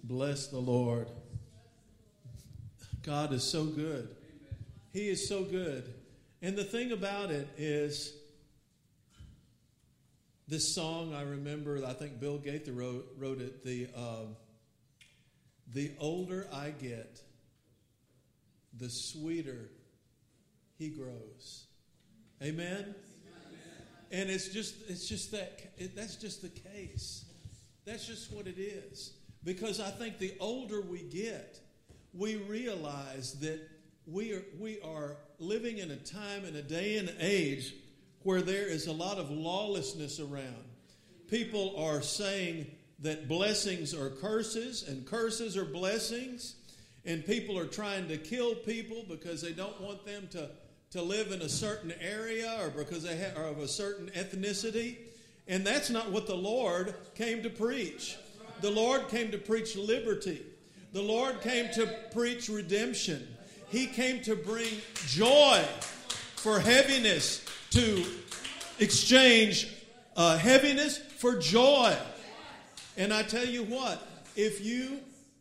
Bless the Lord. God is so good. He is so good. And the thing about it is, this song I remember, I think Bill Gaither wrote it, the older I get, the sweeter he grows. Amen? And it's just that's just the case. That's just what it is. Because I think the older we get, we realize that we are living in a time and a day and age where there is a lot of lawlessness around. People are saying that blessings are curses and curses are blessings. And people are trying to kill people because they don't want them to live in a certain area or because they are of a certain ethnicity. And that's not what the Lord came to preach. The Lord came to preach liberty. The Lord came to preach redemption. He came to bring joy for heaviness, to exchange heaviness for joy. And I tell you what, if you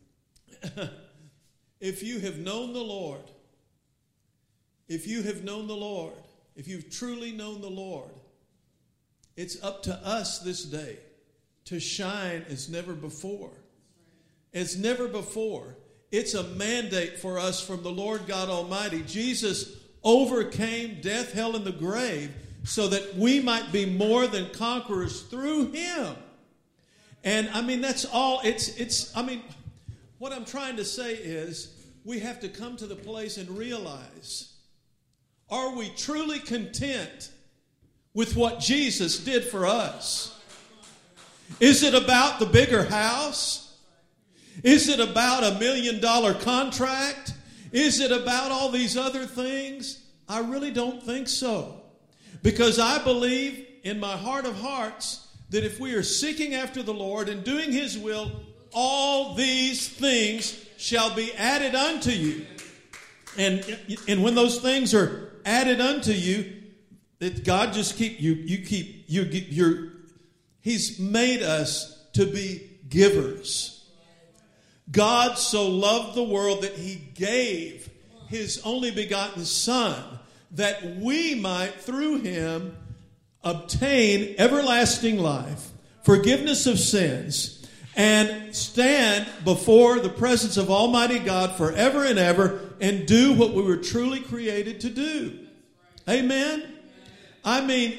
have known the Lord, if you've truly known the Lord, it's up to us this day to shine as never before. As never before. It's a mandate for us from the Lord God Almighty. Jesus overcame death, hell, and the grave so that we might be more than conquerors through Him. And I mean, that's all. What I'm trying to say is we have to come to the place and realize, are we truly content with what Jesus did for us? Is it about the bigger house? Is it about $1 million contract? Is it about all these other things? I really don't think so. Because I believe in my heart of hearts that if we are seeking after the Lord and doing His will, all these things shall be added unto you. And when those things are added unto you, that God just He's made us to be givers. God so loved the world that He gave His only begotten Son, that we might through Him obtain everlasting life, forgiveness of sins, and stand before the presence of Almighty God forever and ever and do what we were truly created to do. Amen? I mean,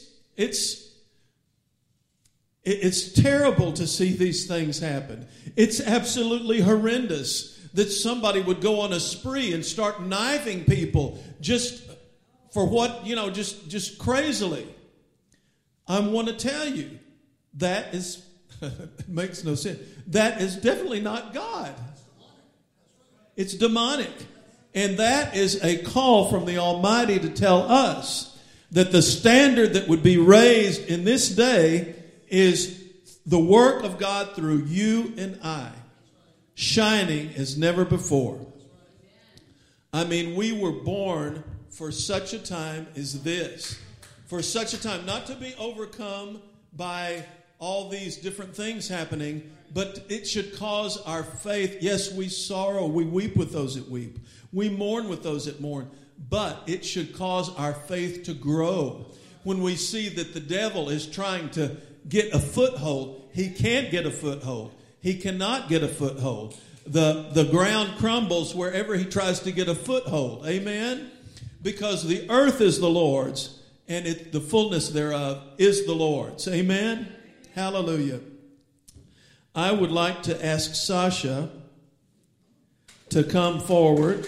it's terrible to see these things happen. It's absolutely horrendous that somebody would go on a spree and start knifing people just for what, just crazily. I want to tell you, that is, it makes no sense. That is definitely not God. It's demonic. And that is a call from the Almighty to tell us that the standard that would be raised in this day is the work of God through you and I, shining as never before. I mean, we were born for such a time as this. For such a time, not to be overcome by all these different things happening, but it should cause our faith. Yes, we sorrow, we weep with those that weep. We mourn with those that mourn. But it should cause our faith to grow. When we see that the devil is trying to get a foothold, he can't get a foothold. He cannot get a foothold. The ground crumbles wherever he tries to get a foothold. Amen? Because the earth is the Lord's, and the fullness thereof is the Lord's. Amen? Hallelujah. I would like to ask Sasha to come forward.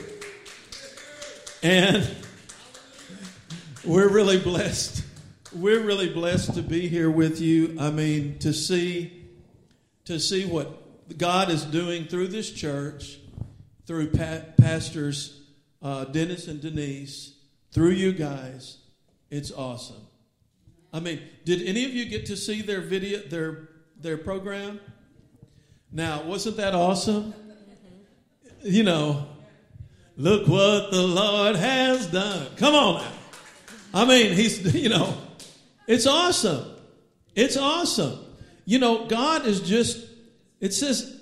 And we're really blessed. We're really blessed to be here with you. I mean, to see what God is doing through this church, through pastors Dennis and Denise, through you guys. It's awesome. I mean, did any of you get to see their video, their program? Now, wasn't that awesome? Look what the Lord has done. Come on now. I mean, it's awesome. It's awesome. God is just, it says,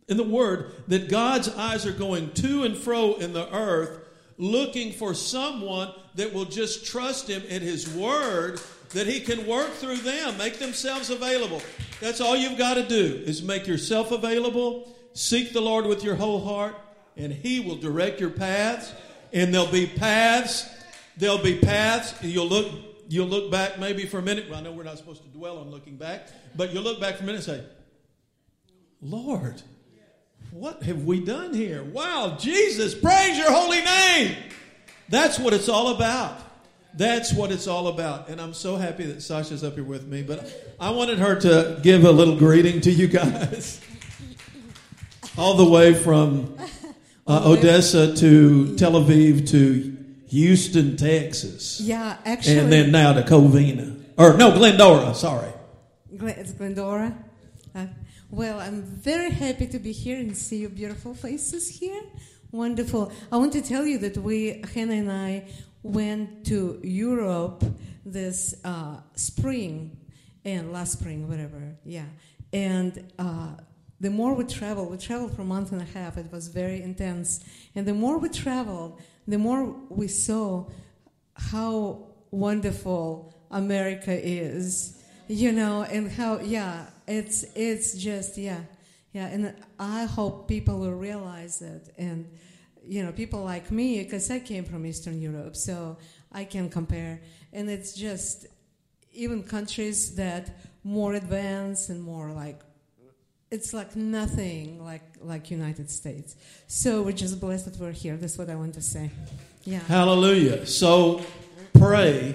in the Word that God's eyes are going to and fro in the earth, looking for someone that will just trust Him in His Word, that He can work through them, make themselves available. That's all you've got to do, is make yourself available, seek the Lord with your whole heart, and He will direct your paths. And there'll be paths. You'll look back maybe for a minute. Well, I know we're not supposed to dwell on looking back, but you'll look back for a minute and say, Lord, what have we done here? Wow, Jesus, praise your holy name. That's what it's all about. That's what it's all about. And I'm so happy that Sasha's up here with me, but I wanted her to give a little greeting to you guys. All the way from Odessa to Tel Aviv to Houston, Texas. Yeah, actually. And then now to Glendora, sorry. It's Glendora. Well, I'm very happy to be here and see your beautiful faces here. Wonderful. I want to tell you that Hannah and I, went to Europe this spring, and last spring, whatever, yeah. And the more we traveled for a month and a half. It was very intense. And the more we traveled, the more we saw how wonderful America is, and how, it's just, yeah. And I hope people will realize that. And, people like me, because I came from Eastern Europe, so I can compare. And it's just, even countries that more advanced and more it's like nothing like United States. So we're just blessed that we're here. That's what I want to say. Yeah. Hallelujah. So pray,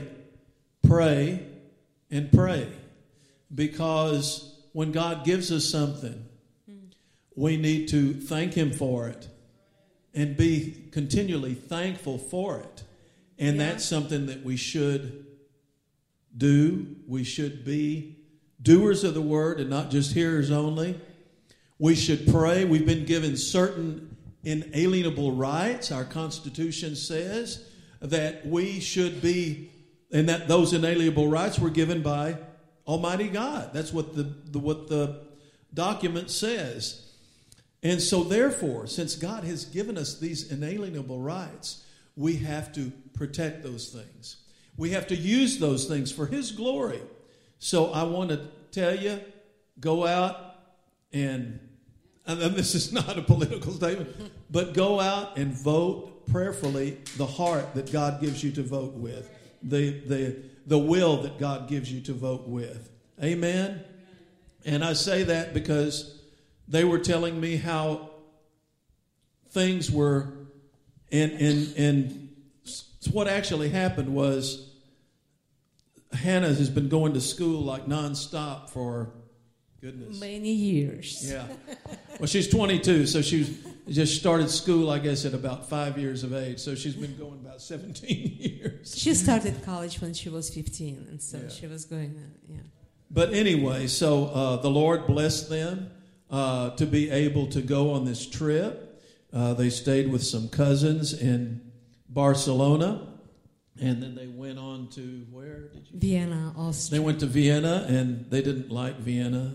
and pray. Because when God gives us something, we need to thank Him for it and be continually thankful for it. And that's something that we should do. We should be doers of the word and not just hearers only. We should pray. We've been given certain inalienable rights. Our Constitution says that we should be, and that those inalienable rights were given by Almighty God. That's what the document says. And so therefore, since God has given us these inalienable rights, we have to protect those things. We have to use those things for His glory. So I want to tell you, go out and this is not a political statement, but go out and vote prayerfully the heart that God gives you to vote with, the will that God gives you to vote with. Amen? And I say that because they were telling me how things were, and what actually happened was Hannah has been going to school like nonstop for, goodness, many years. Yeah. Well, she's 22, so she just started school, I guess, at about 5 years of age. So she's been going about 17 years. She started college when she was 15, and so she was going, But anyway, so the Lord blessed them to be able to go on this trip. They stayed with some cousins in Barcelona. And then they went on to, where did you? Vienna, Austria. They went to Vienna, and they didn't like Vienna.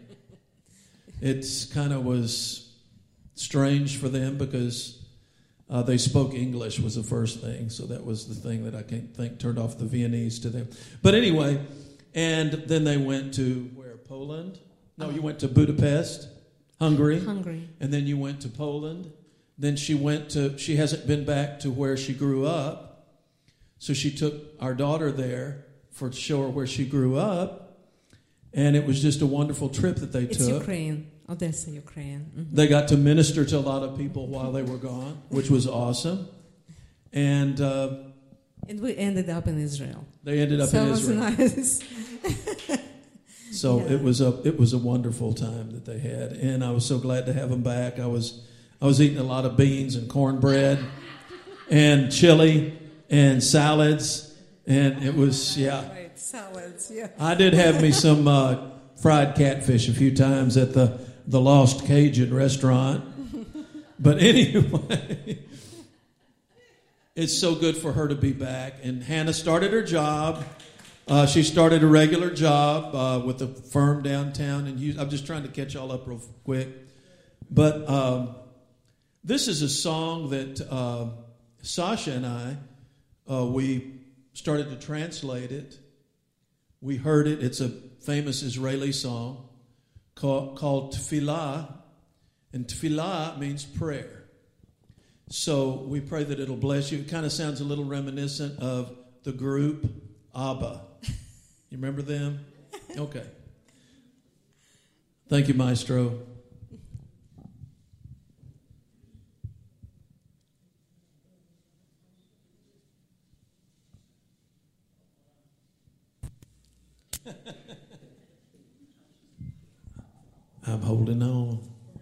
It's kind of was strange for them because they spoke English was the first thing. So that was the thing that I can't think turned off the Viennese to them. But anyway, and then they went to, where, Poland? No, you went to Budapest, Hungary. And then you went to Poland. Then she hasn't been back to where she grew up. So she took our daughter there to show her where she grew up. And it was just a wonderful trip that they took. It's Ukraine, Odessa, Ukraine. Mm-hmm. They got to minister to a lot of people while they were gone, which was awesome. And we ended up in Israel. They ended up in Israel. So it was nice. So it was a wonderful time that they had. And I was so glad to have them back. I was eating a lot of beans and cornbread and chili and salads, and it was, Right, salads, yeah. I did have me some fried catfish a few times at the Lost Cajun restaurant. But anyway, it's so good for her to be back. And Hannah started her job. She started a regular job with a firm downtown. And I'm just trying to catch y'all up real quick. But this is a song that Sasha and I, we started to translate it. We heard it. It's a famous Israeli song called Tefillah. And Tefillah means prayer. So we pray that it'll bless you. It kind of sounds a little reminiscent of the group ABBA. You remember them? Okay. Thank you, Maestro. I'm holding on.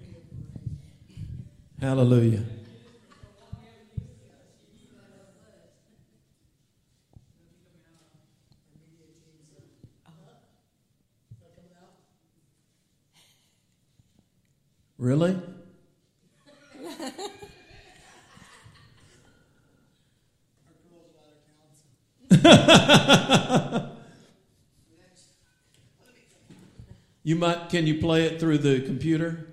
Hallelujah. Really? Can you play it through the computer?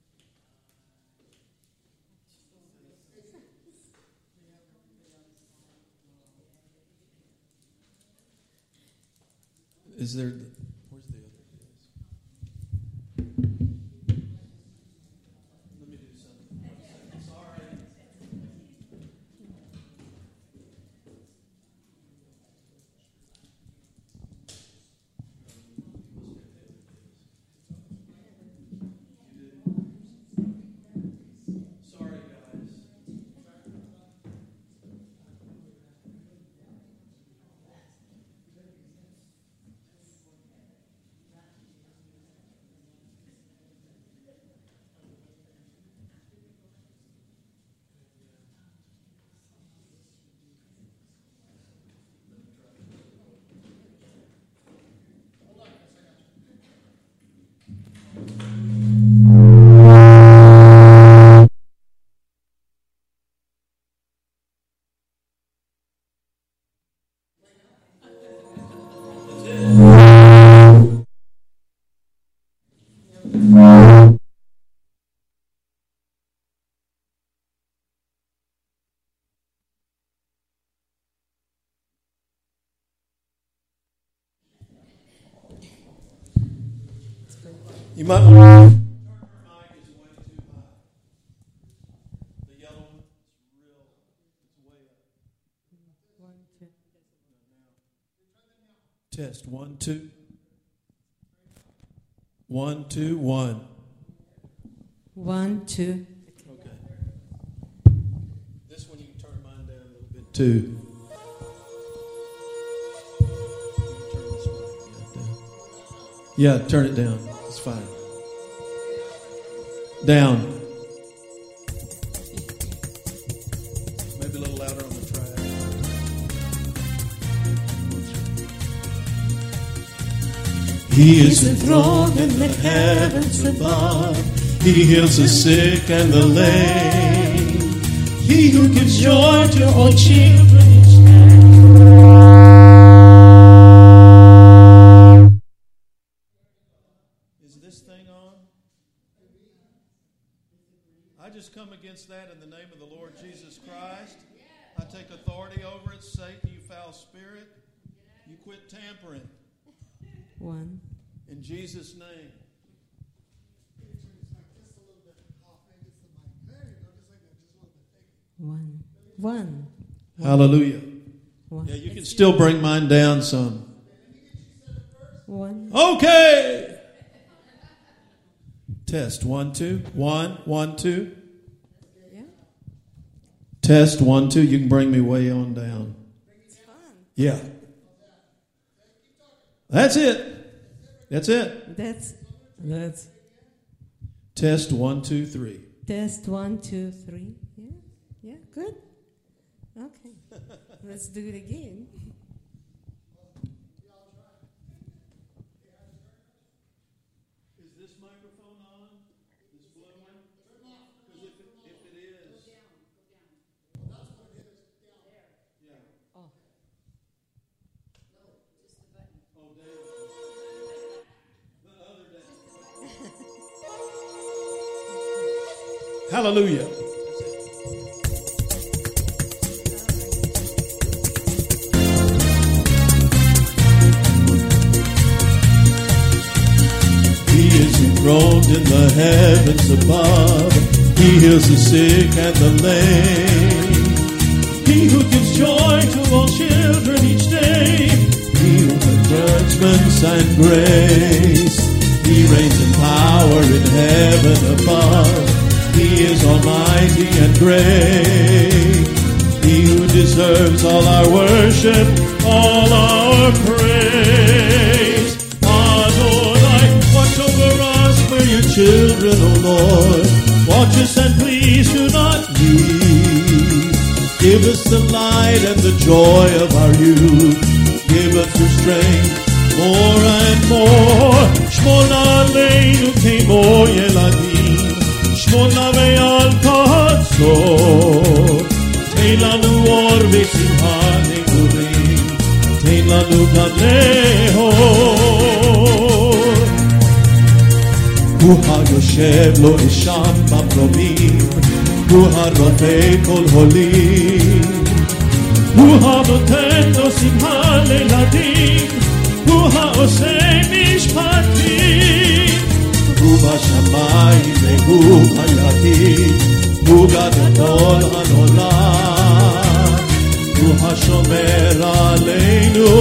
Is there, where's the other? Let me do something. Sorry. Sorry, guys. You might want to turn your mic is way too high. The yellow one is real. It's way up. Test 1, 2. 1, 2, 1. 1, 2. Okay. This one you can turn mine down a little bit too. Turn this mic down. Yeah, turn it down. It's fine. Down. Maybe a little louder on the track. He is enthroned in the heavens above. He heals the sick and the lame. He who gives joy to all children. I just come against that in the name of the Lord Jesus Christ. I take authority over it. Satan, you foul spirit. You quit tampering. 1. In Jesus' name. 1. 1. Hallelujah. 1. Yeah, you can still bring mine down some. 1. Okay. Test 1, 2. 1, 1, 2. Yeah. Test 1, 2. You can bring me way on down. It's fun. Yeah. That's it. That's it. That's. Test 1, 2, 3. Test 1, 2, 3. Yeah. Yeah. Good. Okay. Let's do it again. Is this microphone on? This blue one? Because if it is, go down. Well, that's what it is. Down there. Yeah. Oh. No, just the button. Oh, down. The other down. Hallelujah. He is enthroned in the heavens above. He heals the sick and the lame. He who gives joy to all children each day. He who brings judgments and grace. He reigns in power in heaven above. He is almighty and great. He who deserves all our worship, all our praise. Adonai, watch over us, we're your children, O Lord. Watch us and please do not leave. Give us the light and the joy of our youth. Give us your strength more and more. Shmona aleinu kemo yeladim. Shmona ve'al katzot. Tein lanu or ve'simcha negurim. Tein lanu gam lehor. Hu ha-yoshev lo isham b'mromim. Hu ha-rofei kol holim. Hu ha-noten lo simcha le'ladim. Hu ha-oseh mishpatim. Hu b'shamayim ve'hu hayahid. Hu gadol ha'nolam. Hu ha-shomer aleinu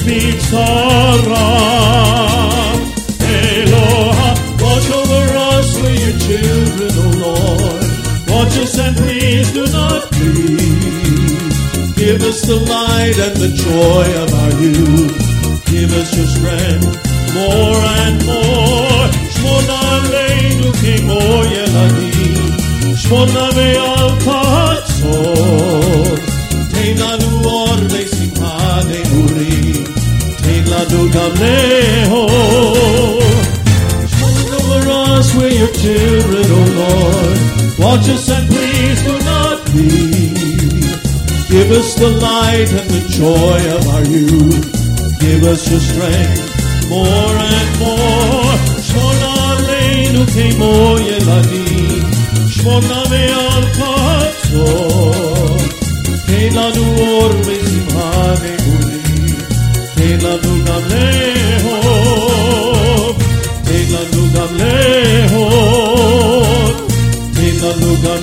mitzarav. Eloha, watch over us, we're your children, O Lord. Watch us and please do not leave. Give us the light and the joy of our youth. Give us your strength more and more. Shmona aleinu kemo yeladim. Shmona ve'al katzot. Tein lanu or ve'simcha negurim. Tein lanu gam lehor. Watch over us, we're your children, O Lord. Watch us and please do not leave. Give us the light and the joy of our youth. Give us your strength more and more. Shmona aleinu kemo yeladim. Shmona ve'al katzot. Tein lanu or ve'simcha negurim. Tein lanu gam lehor. Tein lanu gam lehor. Tein lanu gam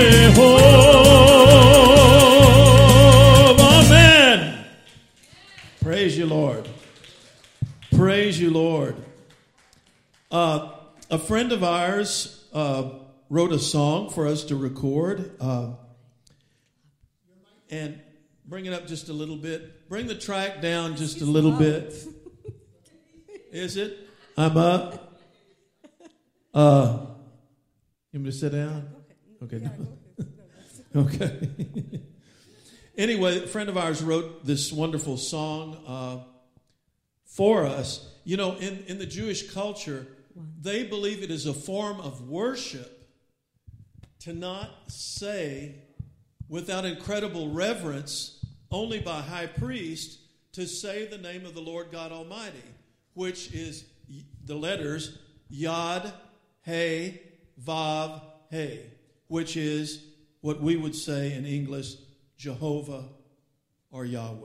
lehor. Amen. Praise you, Lord. Praise you, Lord. A friend of ours wrote a song for us to record. And bring it up just a little bit. Bring the track down just a little bit. Is it? I'm up. You want me to sit down? Okay. Okay. Anyway, a friend of ours wrote this wonderful song for us. You know, in the Jewish culture, they believe it is a form of worship to not say, without incredible reverence, only by high priest, to say the name of the Lord God Almighty, which is the letters Yad, He, Vav, He, which is what we would say in English, Jehovah or Yahweh.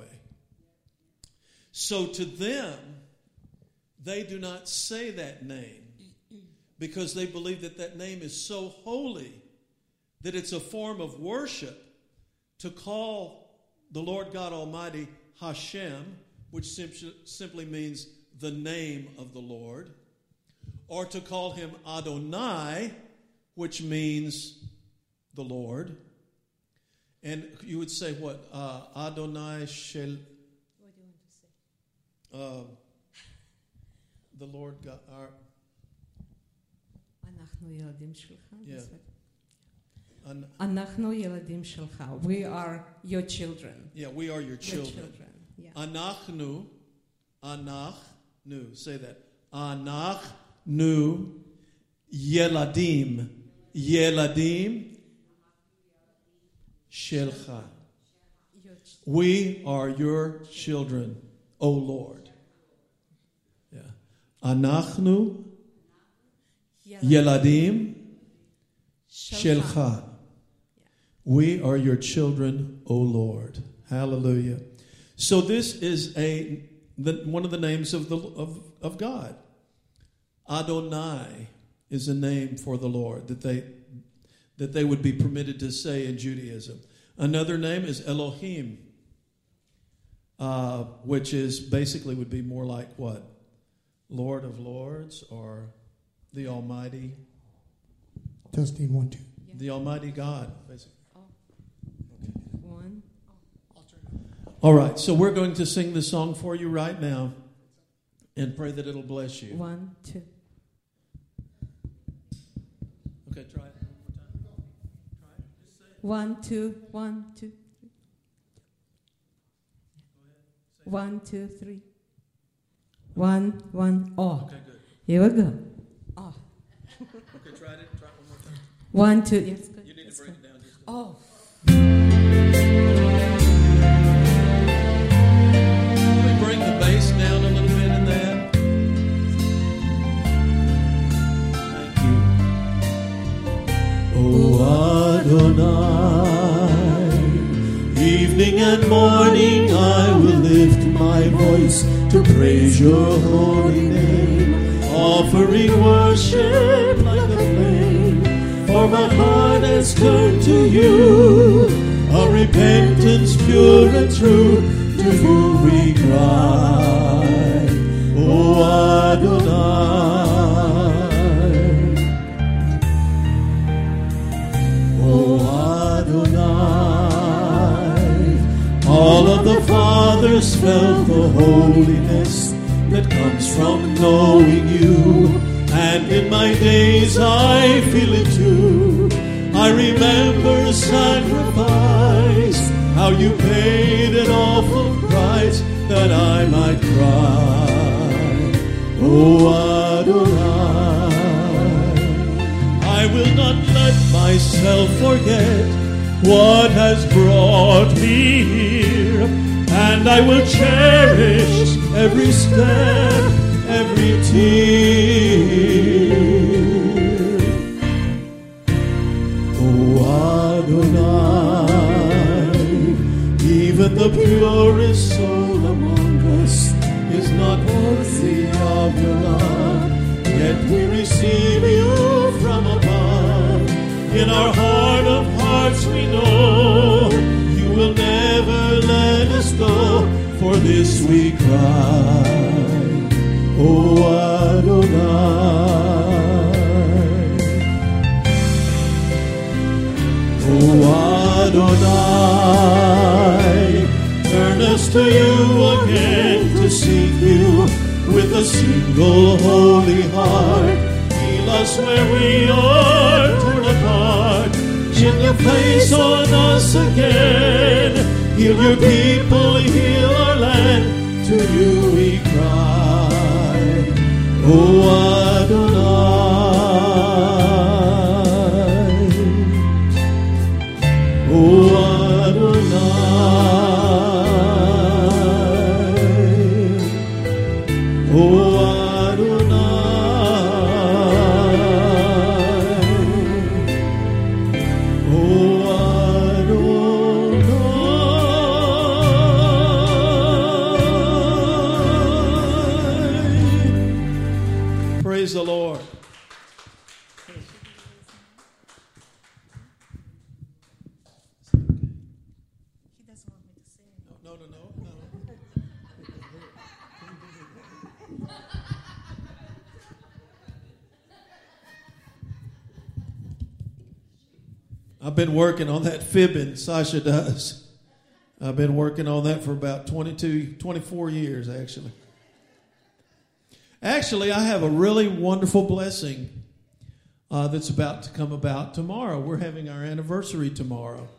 So to them, they do not say that name because they believe that that name is so holy that it's a form of worship to call the Lord God Almighty Hashem, which simply means the name of the Lord, or to call him Adonai, which means the Lord. And you would say what? Adonai Shel... What do you want to say? The Lord God... אנחנו ילדים שלך. Yeah. אנחנו ילדים שלך. We are your children. Yeah, we are your children. Your children. Yeah. Anachnu. Say that. Anachnu yeladim. Yeladim shelcha. We are your children, O Lord. Yeah. Anachnu yeladim Shelcha. We are your children, O Lord. Hallelujah. So this is one of the names of God. Adonai is a name for the Lord that they would be permitted to say in Judaism. Another name is Elohim, which is basically would be more like what? Lord of Lords or the Almighty. Testing 1, 2. Yeah. The Almighty God, basically. One. All right, so we're going to sing this song for you right now and pray that it'll bless you. 1, 2. Okay, try it one more time. Try it. Just say it. 1, 2, 1, 2, 3. 1, 2, 3. 1, 1. Oh, Okay, good. here we go. Oh. Okay, try it. Try it one more time. 1, 2. Yes, good. You need to break it down just a Oh. Can we bring the bass down a little bit in that? Thank you. Oh Adonai, evening and morning I will lift my voice to praise your holy name, offering worship like a flame, for my heart has turned to you, a repentance pure and true, to you we cry, O Adonai, O Adonai. All of the fathers felt the holiness that comes from knowing you, and in my days I feel it too. I remember sacrifice, how you paid an awful price that I might cry, O Adonai. I will not let myself forget what has brought me here, and I will cherish every step, every tear. O Adonai, even the purest soul among us is not worthy of your love, yet we receive you from above. In our heart of hearts we know you will never let us go, for this we cry, O Adonai. O Adonai, turn us to you again to seek you with a single holy heart. Heal us where we are torn apart. Shine your face on us again. Heal your people, heal our land. To you we cry, O Adonai, O Adonai, O Adonai, O Adonai. Praise the Lord. He doesn't want me to sing. No. I've been working on that fibbing, Sasha does. I've been working on that for about 24 years, actually. Actually, I have a really wonderful blessing that's about to come about tomorrow. We're having our anniversary tomorrow.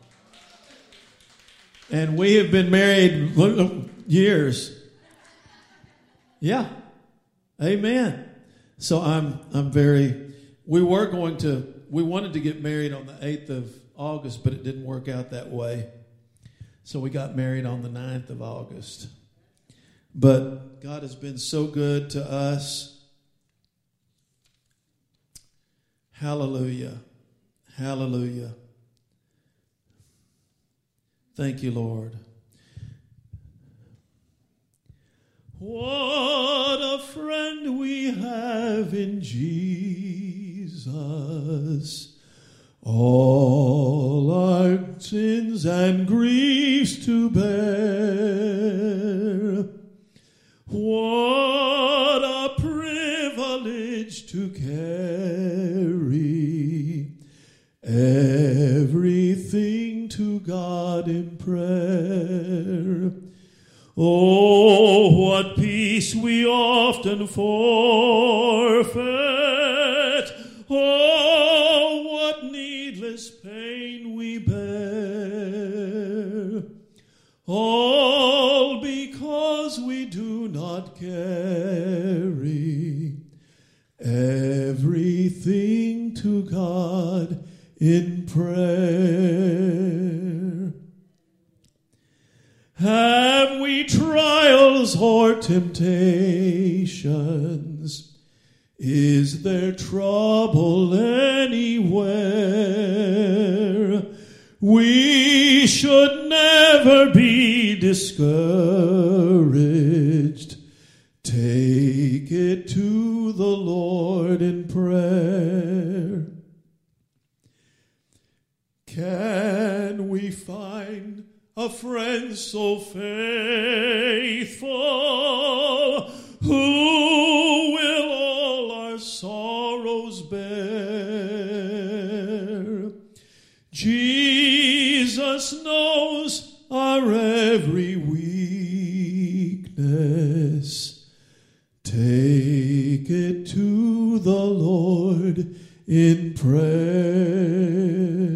And we have been married years. Yeah. Amen. So we wanted to get married on the 8th of August, but it didn't work out that way. So we got married on the 9th of August. But God has been so good to us. Hallelujah. Hallelujah. Thank you, Lord. What a friend we have in Jesus. All our sins and griefs to bear. What a privilege to carry everything to God in prayer. Oh, what peace we often forfeit. Oh, what needless pain we bear. All because we do not carry everything to God in prayer. Have we trials or temptations? Is there trouble anywhere? We should never be discouraged. Take it to the Lord in prayer. Can we find a friend so faithful who will all our sorrows bear? Jesus knows our every weakness. Take it to the Lord in prayer.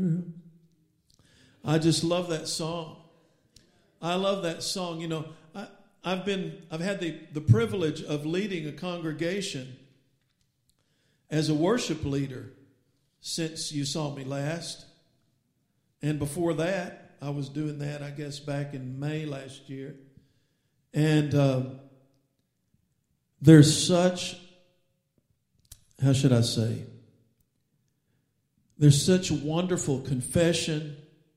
I just love that song. I love that song. You know, I've had the privilege of leading a congregation as a worship leader since you saw me last. And before that, I was doing that, I guess, back in May last year. And there's such, how should I say? There's such wonderful confession,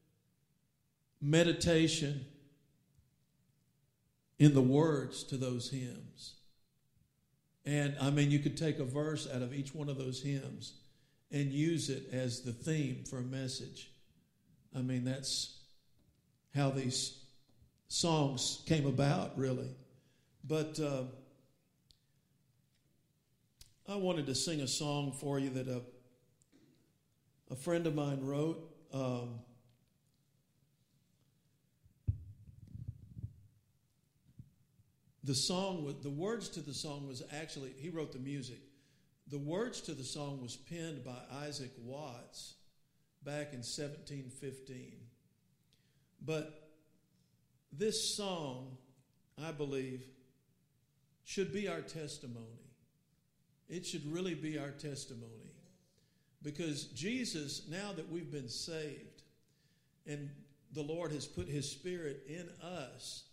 meditation in the words to those hymns. And I mean, you could take a verse out of each one of those hymns and use it as the theme for a message. I mean, that's how these songs came about, really. But I wanted to sing a song for you that a friend of mine wrote. The words to the song was actually, he wrote the music. The words to the song was penned by Isaac Watts back in 1715. But this song, I believe, should be our testimony. It should really be our testimony. Because Jesus, now that we've been saved and the Lord has put His Spirit in us,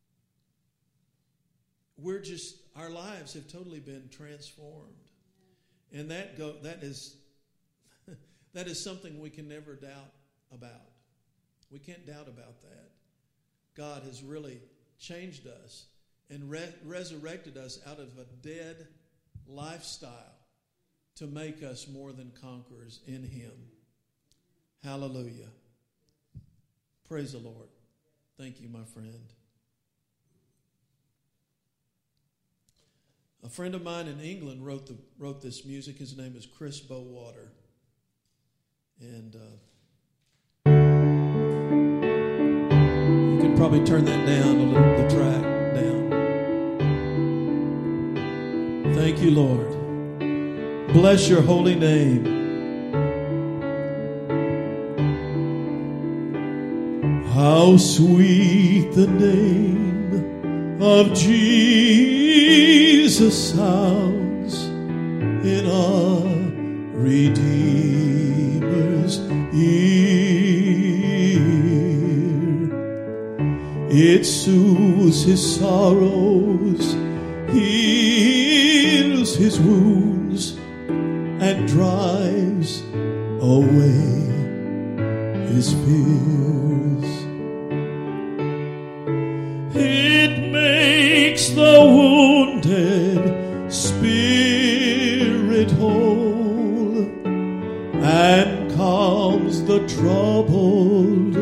our lives have totally been transformed. And that is something we can never doubt about. We can't doubt about that. God has really changed us and resurrected us out of a dead lifestyle to make us more than conquerors in Him. Hallelujah. Praise the Lord. Thank you, my friend. A friend of mine in England wrote this music. His name is Chris Bowater. And you could probably turn that down a little, the track down. Thank you, Lord. Bless your holy name. How sweet the name of Jesus sounds in our Redeemer's ear. It soothes his sorrows, heals his wounds, and drives away his fears. It makes the wounded spirit whole and calms the troubled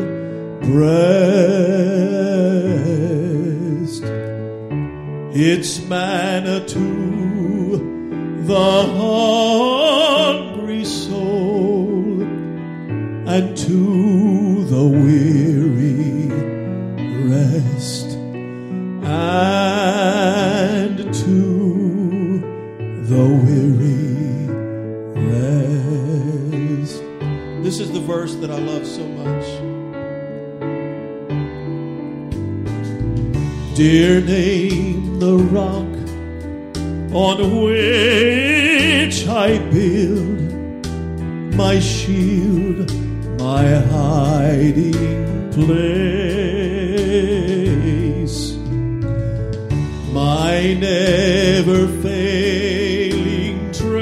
breast. It's manna to the hungry soul and to the weary rest, and to the weary rest. This is the verse that I love so much. Dear name the rock on which I build my shield, my hiding place, my never failing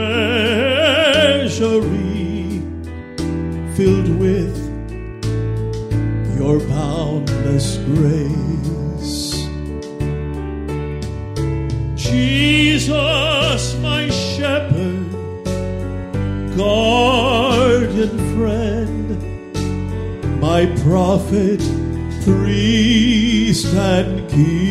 treasury, filled with your boundless grace. Jesus, my shepherd, guardian friend, my prophet, priest, and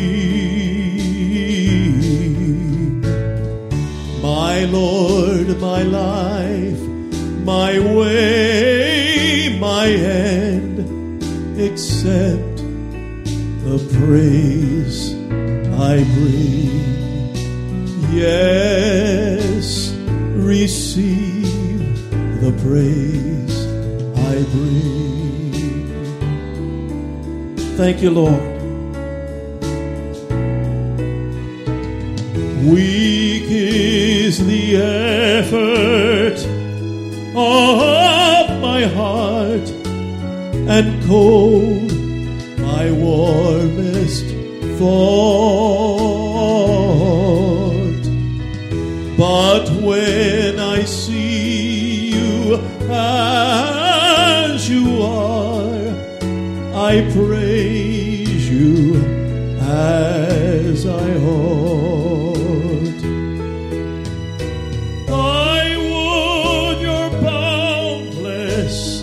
king, my Lord, my life, my way, my end, except the praise I bring. Yes, receive the praise I bring. Thank you, Lord. Weak is the effort of my heart, and cold my warmest thought. But when I see you as you are, I praise you as I ought. I would your boundless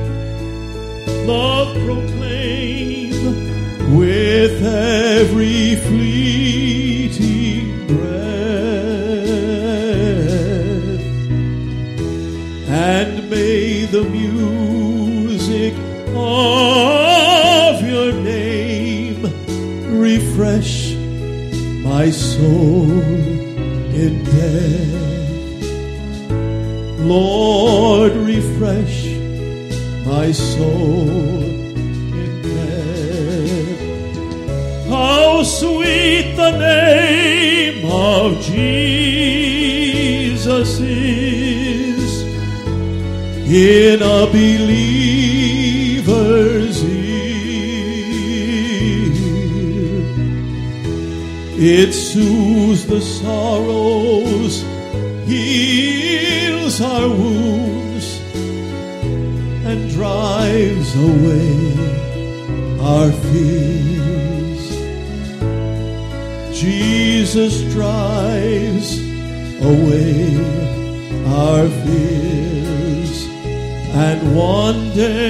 love proclaim with every fleeting breath, and may the music of your name refresh my soul in death. Lord, refresh my soul in death. How sweet the name of Jesus is in a believer's ear. It soothes the sorrows, heals our wounds, and drives away our fears. Jesus drives away our fears, and one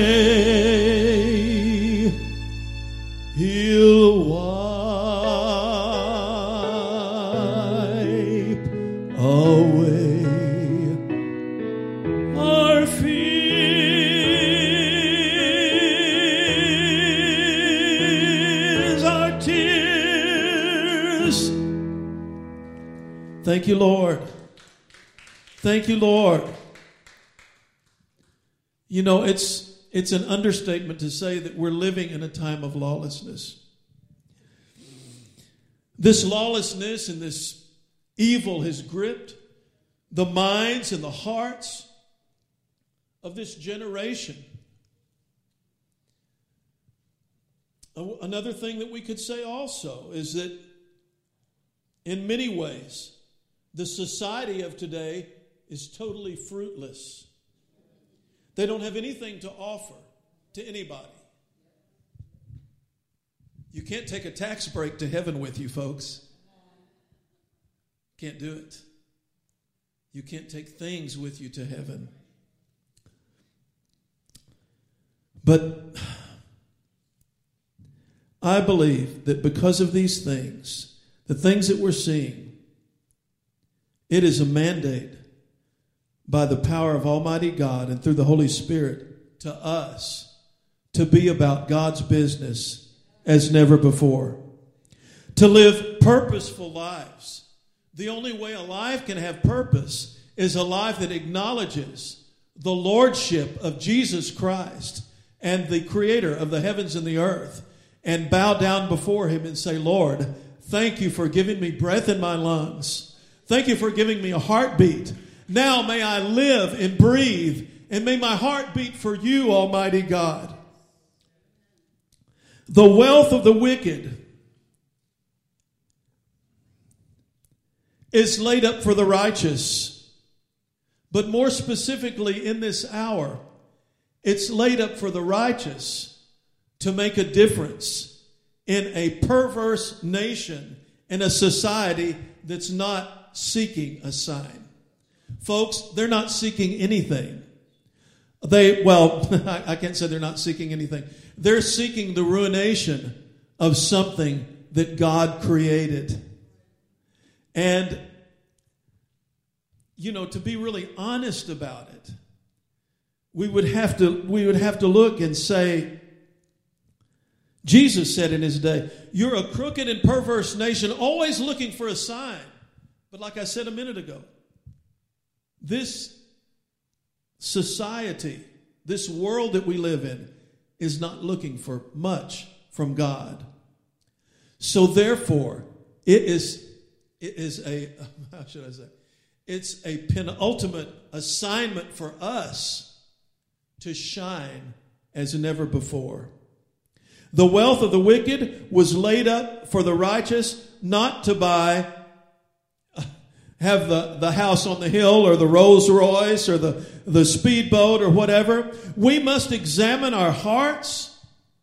day He'll wipe away our fears, our tears. Thank you, Lord. Thank you, Lord. You know, it's an understatement to say that we're living in a time of lawlessness. This lawlessness and this evil has gripped the minds and the hearts of this generation. Another thing that we could say also is that in many ways, the society of today is totally fruitless. They don't have anything to offer to anybody. You can't take a tax break to heaven with you, folks. Can't do it. You can't take things with you to heaven. But I believe that because of these things, the things that we're seeing, it is a mandate by the power of Almighty God and through the Holy Spirit to us to be about God's business as never before. To live purposeful lives. The only way a life can have purpose is a life that acknowledges the lordship of Jesus Christ and the creator of the heavens and the earth, and bow down before him and say, Lord, thank you for giving me breath in my lungs. Thank you for giving me a heartbeat. Now may I live and breathe, and may my heart beat for you, Almighty God. The wealth of the wicked is laid up for the righteous. But more specifically in this hour, it's laid up for the righteous to make a difference in a perverse nation, in a society that's not seeking a sign. Folks, they're not seeking anything. I can't say they're not seeking anything. They're seeking the ruination of something that God created. And, to be really honest about it, we would have to look and say, Jesus said in his day, you're a crooked and perverse nation, always looking for a sign. But like I said a minute ago, this society, this world that we live in, is not looking for much from God. So therefore, it is a, how should I say, it's a penultimate assignment for us to shine as never before. The wealth of the wicked was laid up for the righteous, not to have the house on the hill or the Rolls Royce or the speedboat or whatever. We must examine our hearts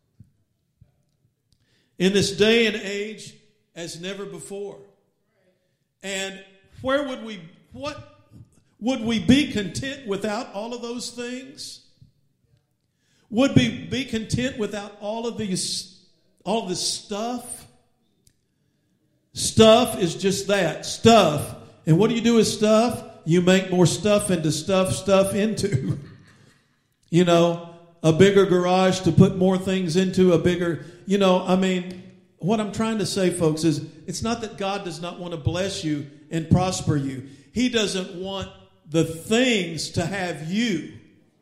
in this day and age as never before. And what would we be content without all of those things? Would we be content without all of this stuff? Stuff is just that, stuff. And what do you do with stuff? You make more stuff into stuff into. A bigger garage to put more things into, a bigger, what I'm trying to say, folks, is it's not that God does not want to bless you and prosper you. He doesn't want the things to have you.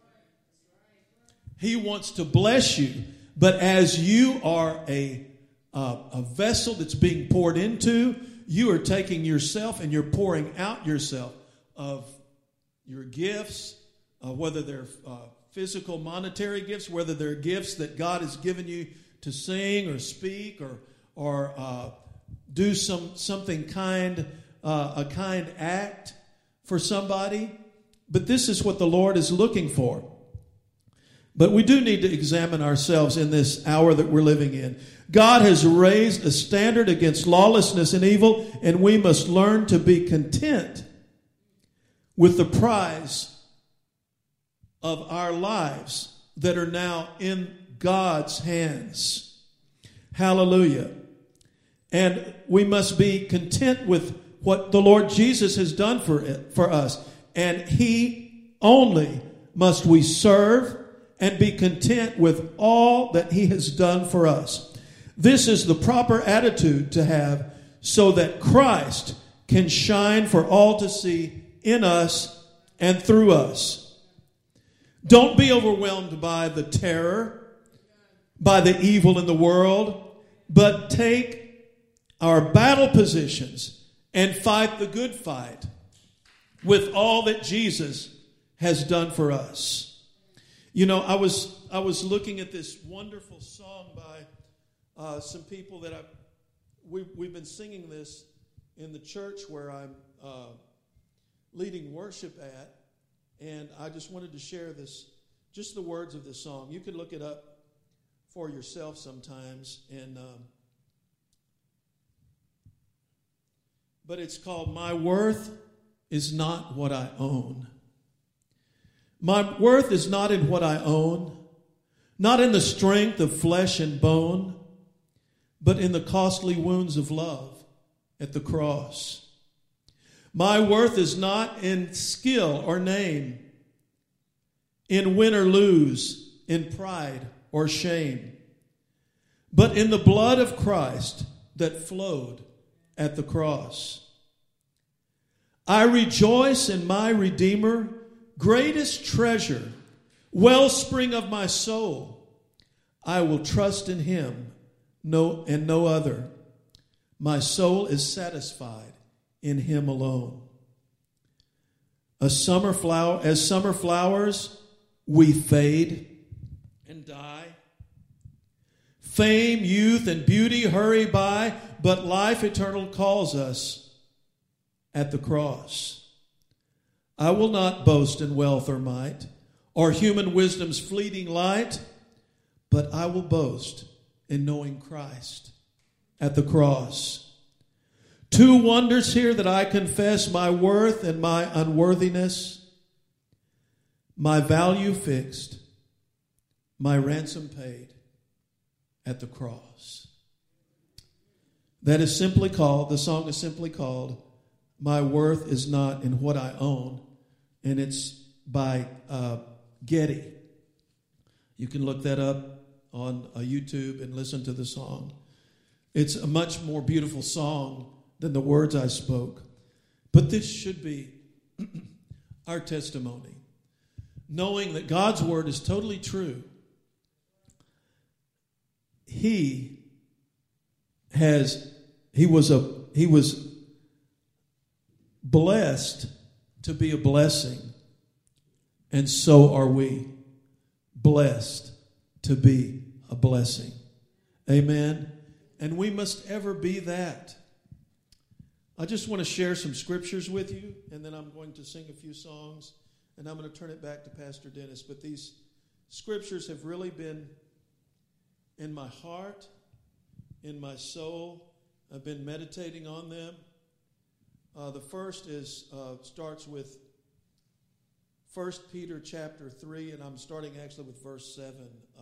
He wants to bless you. But as you are a vessel that's being poured into, you are taking yourself and you're pouring out yourself of your gifts, whether they're physical, monetary gifts, whether they're gifts that God has given you to sing or speak or do something kind, a kind act for somebody. But this is what the Lord is looking for. But we do need to examine ourselves in this hour that we're living in. God has raised a standard against lawlessness and evil, and we must learn to be content with the prize of our lives that are now in God's hands. Hallelujah. And we must be content with what the Lord Jesus has done for us. And He only must we serve and be content with all that He has done for us. This is the proper attitude to have so that Christ can shine for all to see in us and through us. Don't be overwhelmed by the terror, by the evil in the world, but take our battle positions and fight the good fight with all that Jesus has done for us. I was looking at this wonderful song by some people that we've been singing this in the church where I'm leading worship at, and I just wanted to share this Just the words of the song. You could look it up for yourself sometimes. But it's called My Worth is Not What I Own. My worth is not in what I own, not in the strength of flesh and bone, but in the costly wounds of love at the cross. My worth is not in skill or name, in win or lose, in pride or shame, but in the blood of Christ that flowed at the cross. I rejoice in my Redeemer, greatest treasure, wellspring of my soul. I will trust in him and no other. My soul is satisfied in him alone. As summer flowers, we fade and die. Fame, youth, and beauty hurry by, but life eternal calls us at the cross. I will not boast in wealth or might, or human wisdom's fleeting light, but I will boast in knowing Christ at the cross. Two wonders here that I confess, my worth and my unworthiness, my value fixed, my ransom paid at the cross. That is simply called, the song is simply called, My Worth is Not in What I Own, and it's by Getty. You can look that up on YouTube and listen to the song. It's a much more beautiful song than the words I spoke. But this should be our testimony, knowing that God's word is totally true. He was blessed to be a blessing, and so are we blessed to be a blessing. Amen. And we must ever be that. I just want to share some scriptures with you, and then I'm going to sing a few songs, and I'm going to turn it back to Pastor Dennis. But these scriptures have really been in my heart, in my soul. I've been meditating on them. The first starts with 1 Peter chapter 3, and I'm starting actually with verse 7.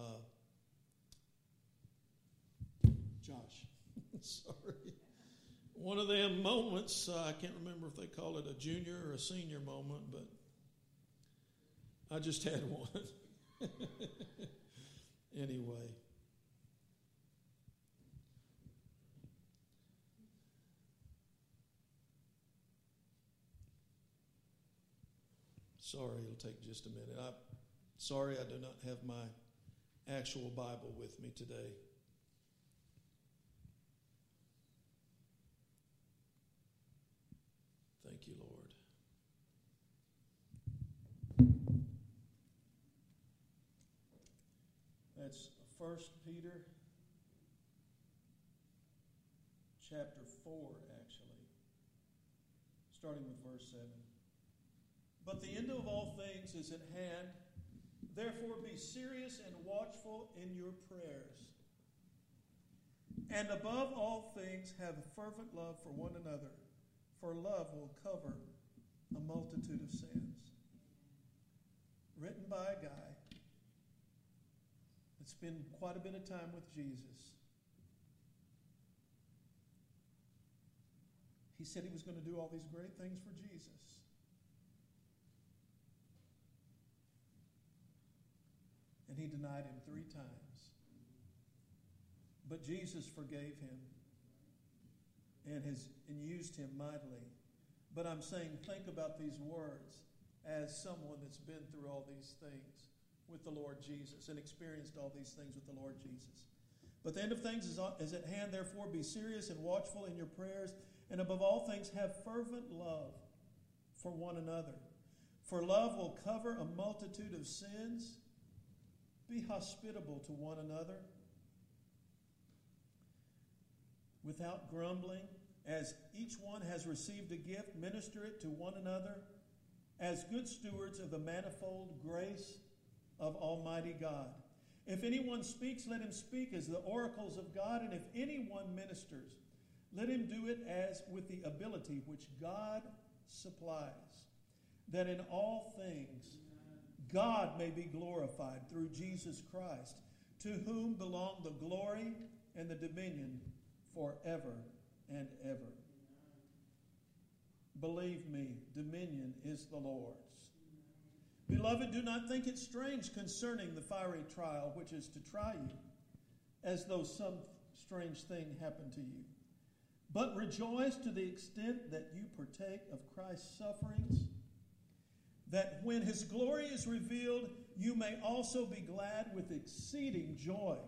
Josh, sorry. One of them moments, I can't remember if they call it a junior or a senior moment, but I just had one. Anyway. Sorry, it'll take just a minute. Sorry I do not have my actual Bible with me today. Thank you, Lord. That's 1 Peter chapter 4, actually, starting with verse 7. But the end of all things is at hand. Therefore be serious and watchful in your prayers. And above all things have fervent love for one another, for love will cover a multitude of sins. Written by a guy that spent quite a bit of time with Jesus. He said he was going to do all these great things for Jesus. And he denied him 3 times. But Jesus forgave him and used him mightily. But I'm saying, think about these words as someone that's been through all these things with the Lord Jesus and experienced all these things with the Lord Jesus. But the end of things is at hand. Therefore, be serious and watchful in your prayers. And above all things, have fervent love for one another. For love will cover a multitude of sins. Be hospitable to one another without grumbling. As each one has received a gift, minister it to one another as good stewards of the manifold grace of Almighty God. If anyone speaks, let him speak as the oracles of God, and if anyone ministers, let him do it as with the ability which God supplies, that in all things God may be glorified through Jesus Christ, to whom belong the glory and the dominion forever and ever. Believe me, dominion is the Lord's. Beloved, do not think it strange concerning the fiery trial which is to try you, as though some strange thing happened to you. But rejoice to the extent that you partake of Christ's sufferings, that when his glory is revealed, you may also be glad with exceeding joy.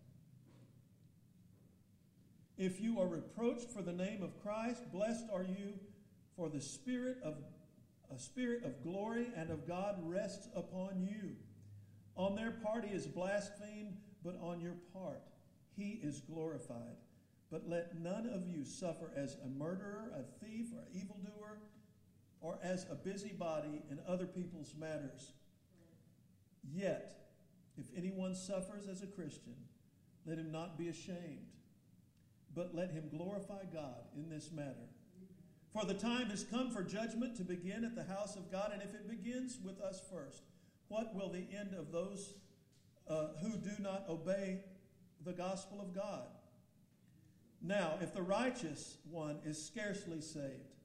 If you are reproached for the name of Christ, blessed are you, for the spirit of glory and of God rests upon you. On their part he is blasphemed, but on your part he is glorified. But let none of you suffer as a murderer, a thief, or evildoer, or as a busybody in other people's matters. Yet, if anyone suffers as a Christian, let him not be ashamed, but let him glorify God in this matter. For the time has come for judgment to begin at the house of God, and if it begins with us first, what will the end of those who do not obey the gospel of God? Now, if the righteous one is scarcely saved,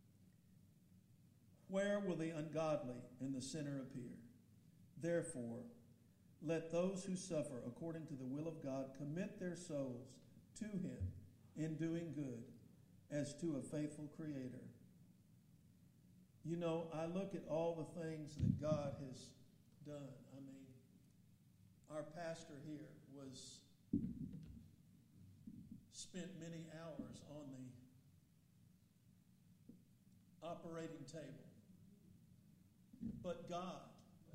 where will the ungodly and the sinner appear? Therefore, let those who suffer according to the will of God commit their souls to him in doing good, as to a faithful Creator. You know, I look at all the things that God has done. I mean, our pastor here spent many hours on the operating table. But God.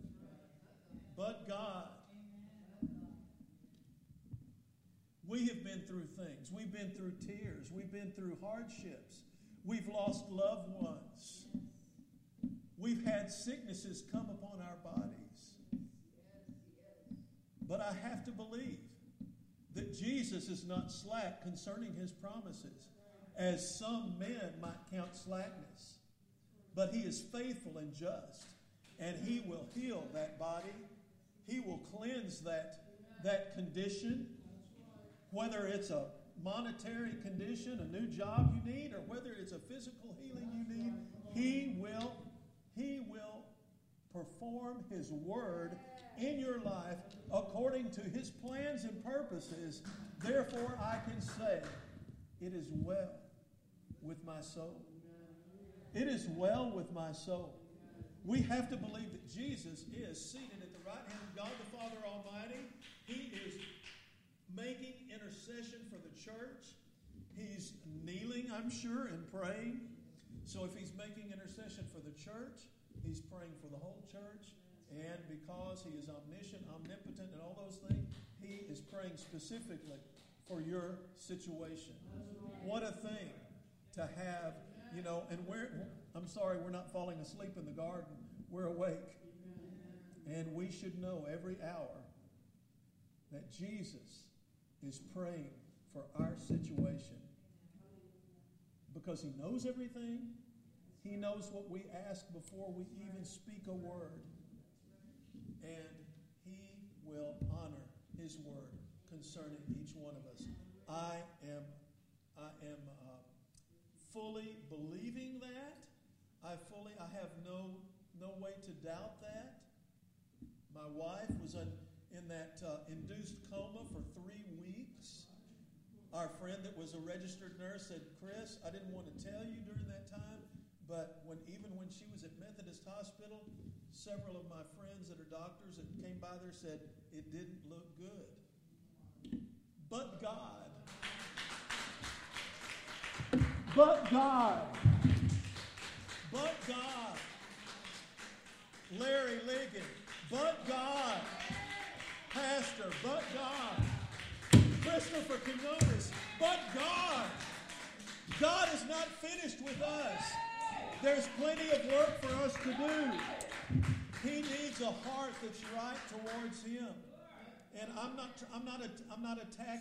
We have been through things. We've been through tears. We've been through hardships. We've lost loved ones. We've had sicknesses come upon our bodies. But I have to believe that Jesus is not slack concerning his promises, as some men might count slackness. But he is faithful and just, and he will heal that body. He will cleanse that condition, whether it's a monetary condition, a new job you need, or whether it's a physical healing you need. He will perform his word in your life according to his plans and purposes. Therefore, I can say, it is well with my soul. It is well with my soul. We have to believe that Jesus is seated at the right hand of God the Father Almighty. He is making intercession for the church. He's kneeling, I'm sure, and praying. So if he's making intercession for the church, he's praying for the whole church. And because he is omniscient, omnipotent, and all those things, he is praying specifically for your situation. What a thing to have, you know, and we're not falling asleep in the garden. We're awake. And we should know every hour that Jesus is praying for our situation. Because he knows everything. He knows what we ask before we even speak a word. And he will honor his word concerning each one of us. I am fully believing that. I have no way to doubt that. My wife was in that induced coma for 3 weeks. Our friend that was a registered nurse said, Chris, I didn't want to tell you during that time, but even when she was at Methodist Hospital, several of my friends that are doctors that came by there said it didn't look good. But God. Larry Ligon. But God. Pastor. But God. Christopher Canonis. But God. God is not finished with us. There's plenty of work for us to do. He needs a heart that's right towards Him. And I'm not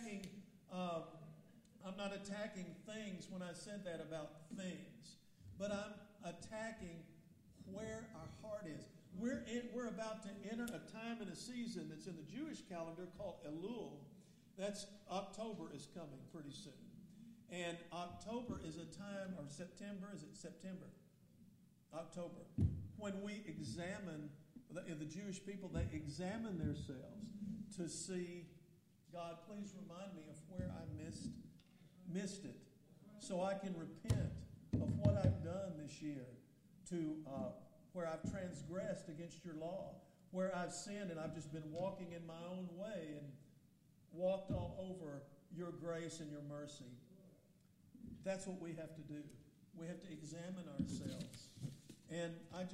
attacking things when I said that about things, but I'm attacking where our heart is. We're about to enter a time and a season that's in the Jewish calendar called Elul. That's October is coming pretty soon. And October is a time, or September, is it September? October. When we examine, the Jewish people, they examine themselves to see, God, please remind me of where I missed it, so I can repent of what I've done this year, to where I've transgressed against your law, where I've sinned and I've just been walking in my own way and walked all over your grace and your mercy. That's what we have to do. We have to examine ourselves. And I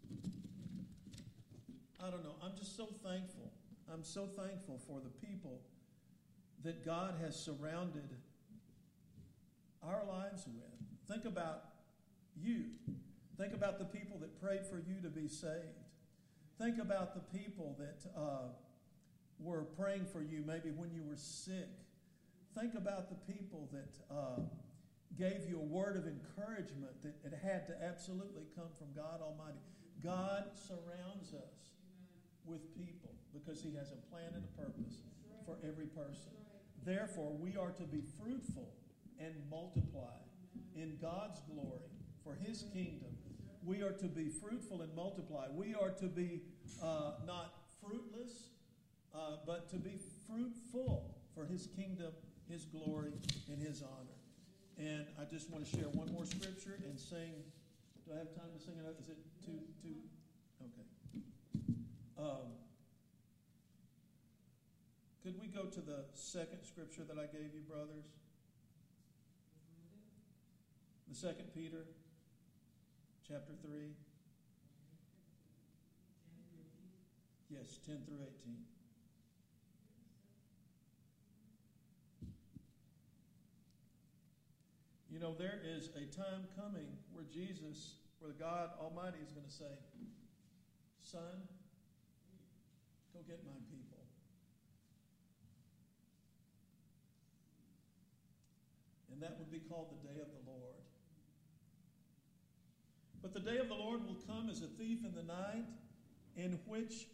don't know, I'm just so thankful. I'm so thankful for the people that God has surrounded our lives with. Think about you. Think about the people that prayed for you to be saved. Think about the people that were praying for you maybe when you were sick. Think about the people that gave you a word of encouragement that it had to absolutely come from God Almighty. God surrounds us with people because He has a plan and a purpose for every person. Therefore, we are to be fruitful and multiply in God's glory for His kingdom. We are to be fruitful and multiply. We are to be not fruitless, but to be fruitful for His kingdom, His glory, and His honor. And I just want to share one more scripture and sing. Do I have time to sing another? Is it two? Okay. Could we go to the second scripture that I gave you, brothers? The 2 Peter, chapter 3. Yes, 10 through 18. You know, there is a time coming where God Almighty is going to say, son, go get my people. And that would be called the day of the Lord. But the day of the Lord will come as a thief in the night, in which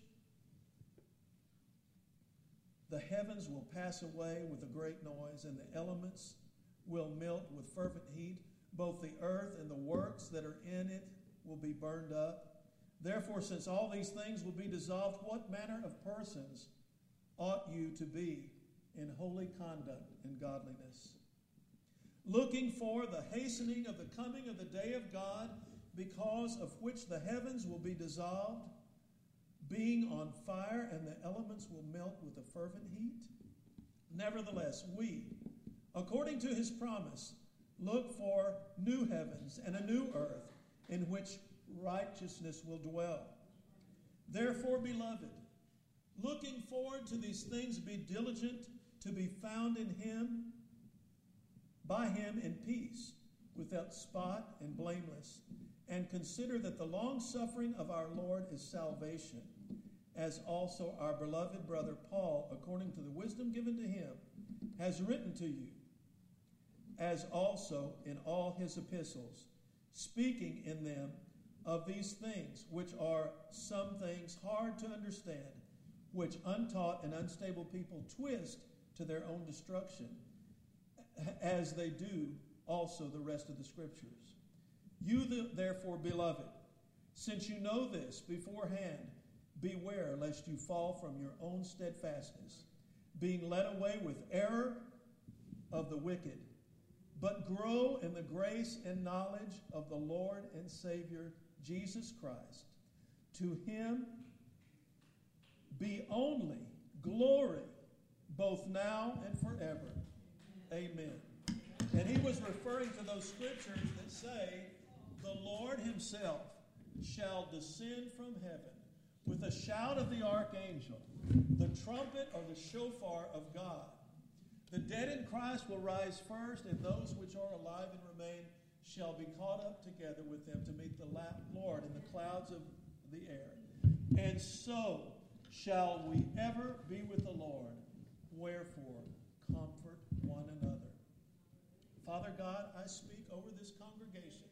the heavens will pass away with a great noise, and the elements will melt with fervent heat. Both the earth and the works that are in it will be burned up. Therefore, since all these things will be dissolved, what manner of persons ought you to be in holy conduct and godliness? Looking for the hastening of the coming of the day of God, because of which the heavens will be dissolved, being on fire, and the elements will melt with a fervent heat. Nevertheless, we, according to His promise, look for new heavens and a new earth, in which righteousness will dwell. Therefore, beloved, looking forward to these things, be diligent to be found in Him, by Him in peace, without spot and blameless, and consider that the long suffering of our Lord is salvation, as also our beloved brother Paul, according to the wisdom given to him, has written to you, as also in all his epistles, speaking in them of these things, which are some things hard to understand, which untaught and unstable people twist to their own destruction, as they do also the rest of the Scriptures. You therefore, beloved, since you know this beforehand, beware lest you fall from your own steadfastness, being led away with error of the wicked, but grow in the grace and knowledge of the Lord and Savior Jesus Christ. To Him be only glory, both now and forever. Amen. And he was referring to those scriptures that say, the Lord Himself shall descend from heaven with a shout of the archangel, the trumpet or the shofar of God. The dead in Christ will rise first, and those which are alive and remain shall be caught up together with them to meet the Lord in the clouds of the air. and so shall we ever be with the Lord. Wherefore, comfort one another. Father God, I speak over this congregation.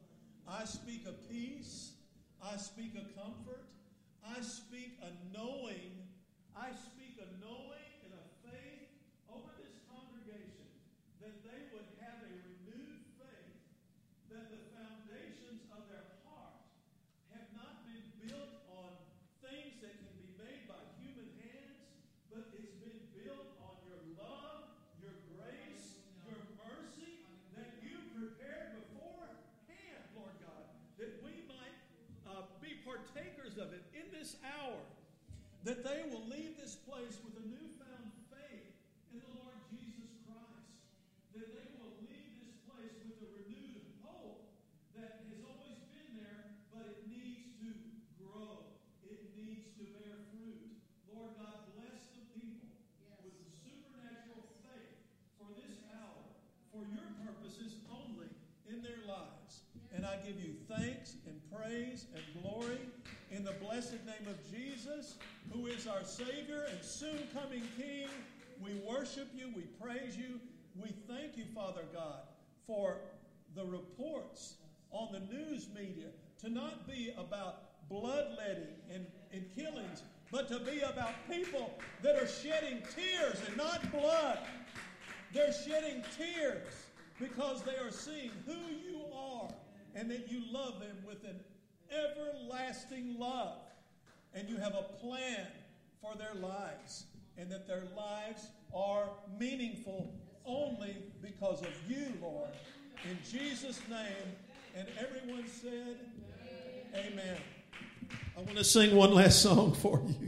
I speak a peace. I speak a comfort. I speak a knowing. I speak a knowing and a faith over this congregation that they would have a renewed faith, that the foundations of their heart have not been built on things that can be made by human hands, but it's been built on your love, your grace, your mercy that you prepared beforehand, Lord God, that we might be partakers of it in this hour, that they will leave this place with a newfound faith in the Lord Jesus Christ, that they will leave this place with a renewed hope that has always been there, but it needs to grow. It needs to bear fruit. Lord God, bless the people with the supernatural faith for this hour, for your purposes only in their lives. And I give you thanks and praise and glory in the blessed name of Jesus, who is our Savior and soon coming King. We worship you. We praise you. We thank you, Father God, for the reports on the news media to not be about bloodletting and killings, but to be about people that are shedding tears and not blood. They're shedding tears because they are seeing who you are and that you love them with an everlasting love. And you have a plan for their lives, and that their lives are meaningful only because of you, Lord. In Jesus' name, and everyone said, amen. I want to sing one last song for you.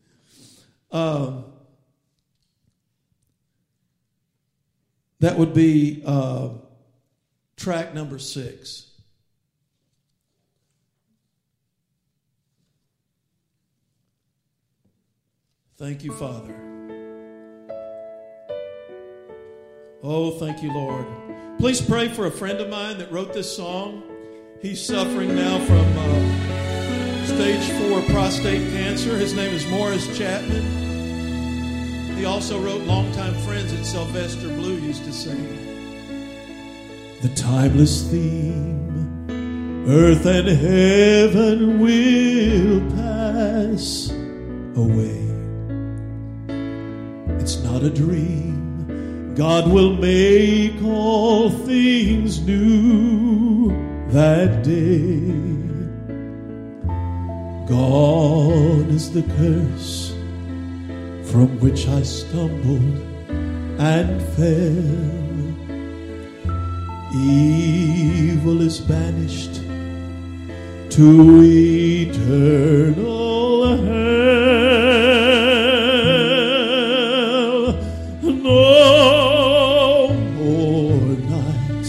That would be track number 6. Thank you, Father. Oh, thank you, Lord. Please pray for a friend of mine that wrote this song. He's suffering now from stage 4 prostate cancer. His name is Morris Chapman. He also wrote Longtime Friends that Sylvester Blue used to sing. The timeless theme, earth and heaven will pass away. It's not a dream. God will make all things new that day. Gone is the curse from which I stumbled and fell. Evil is banished to eternal hell. No more night,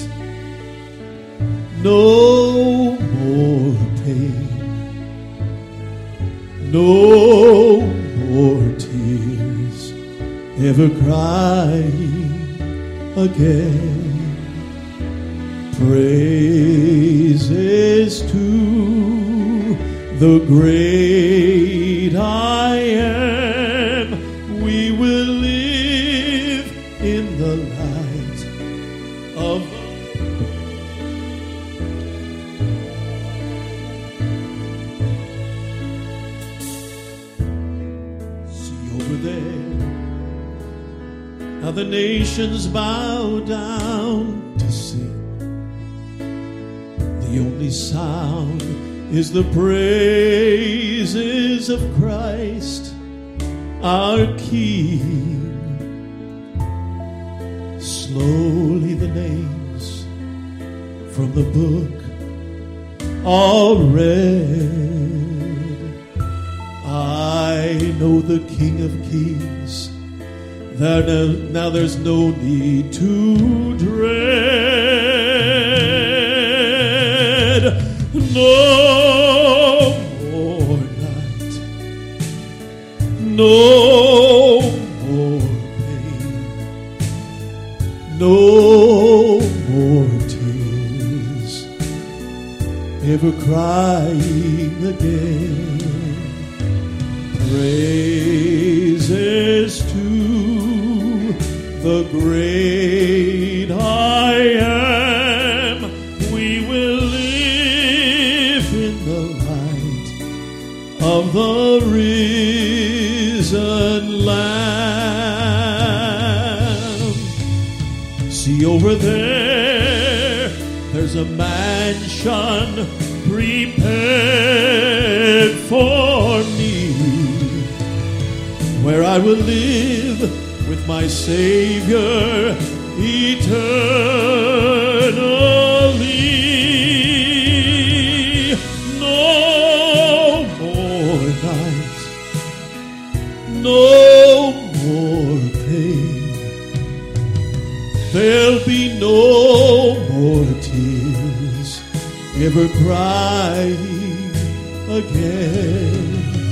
no more pain, no more tears ever crying again. Praises to the great I am. We will live in the light of see over there. Now the nations bow down to sing. The only sound is the praises of Christ, our King. Slowly the names from the book are read. I know the King of Kings. Now there's no need to dread. No more night, no more pain, no more tears ever crying again. Praises to the great I am. We will live in the light of the risen Lamb. See over there's a mansion prepared for me, where I will live with my Savior eternally. No more night, no more pain. There'll be no more tears, ever crying again.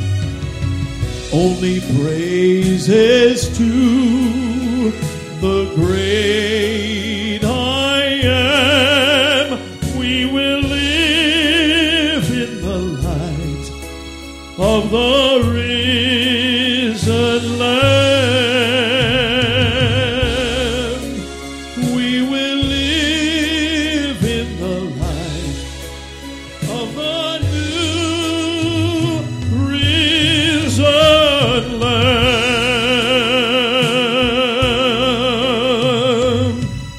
Only praises to the great I am. We will live in the light of the risen Lamb. We will live in the light of the new risen Lamb.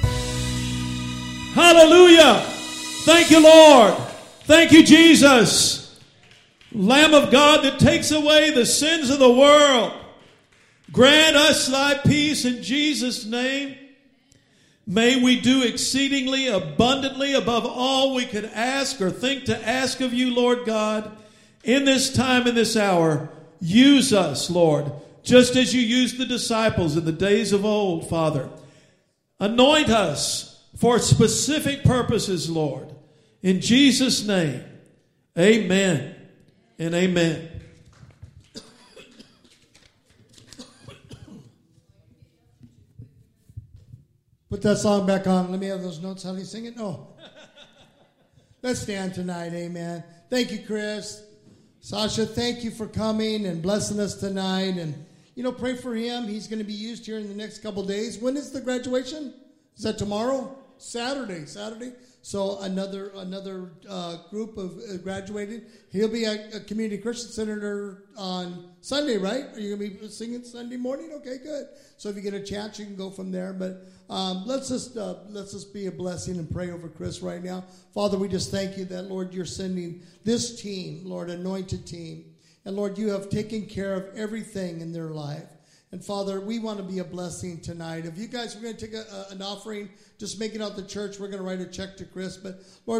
Hallelujah. Thank you, Lord. Thank you, Jesus. Lamb of God that takes away the sins of the world. Grant us thy peace in Jesus' name. May we do exceedingly abundantly above all we could ask or think to ask of you, Lord God. In this time, in this hour, use us, Lord, just as you used the disciples in the days of old, Father. Anoint us for specific purposes, Lord. In Jesus' name, amen and amen. Put that song back on. Let me have those notes. How do you sing it? No. Let's stand tonight. Amen. Thank you, Chris. Sasha, thank you for coming and blessing us tonight. And, pray for him. He's going to be used here in the next couple days. When is the graduation? Is that tomorrow? Saturday. So another group of graduating. He'll be at a Community Christian Center on Sunday, right? Are you going to be singing Sunday morning? Okay, good. So if you get a chance, you can go from there. But let's just be a blessing and pray over Chris right now. Father, we just thank you that, Lord, you're sending this team, Lord, anointed team. And, Lord, you have taken care of everything in their life. And, Father, we want to be a blessing tonight. If you guys are going to take an offering, just make it out the church. We're going to write a check to Chris. But, Lord,